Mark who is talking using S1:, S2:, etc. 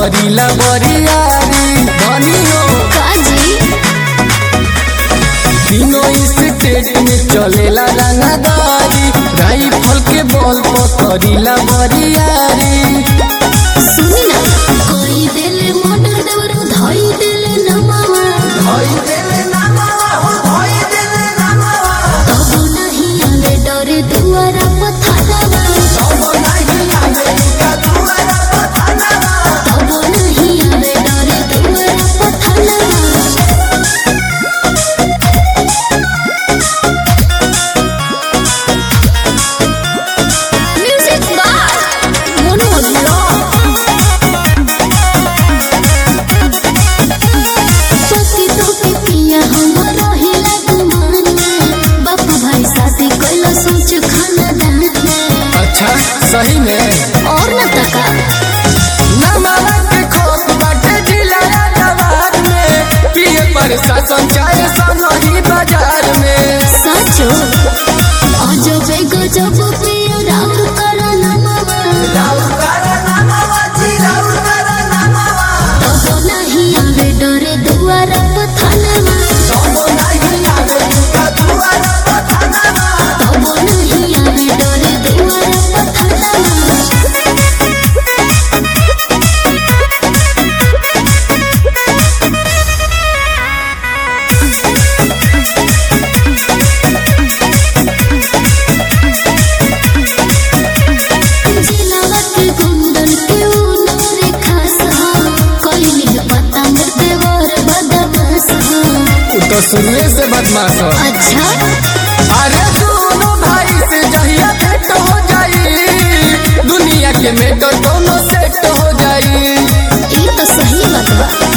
S1: करीला बरियारी धनियो
S2: काजी
S1: तीनों स्टेट में चलेला रंगदारी राइफल के बल पर करीला बरियारी
S2: सुनी ना कोई दिल मोटर देवर धई दिल नमावा तब नहीं आवे डरे दुआरा पथावा तब नहीं आवे डरे दुआरा पथावा म्यूजिक बार मोनो पति तो पिया हमरो ही लगमान बापू भाई शादी कैला सोच खाना दान
S1: अच्छा सही में
S2: और न तका
S1: नमावा के खोप बाटे जिला जवार में पिए प्रशासन चाहे सनही बाजार में
S2: सचो अजबे गजब पियो राउर करा नमावा तब नहीं आवे डरे दुआरा पथावा तब नहीं आवे डरे दुआरा पथावा जिलावत गुंडन के उनोरे खास हो कोई पता मरते वर बदमाश हो
S1: उ तो शुरुए से बदमाश हो
S2: अच्छा
S1: अरे दोनों भाई से जहिया भेंट हो जाई दुनिया के मेटर दोनों सेट हो जाई
S2: ये तो सही बात बा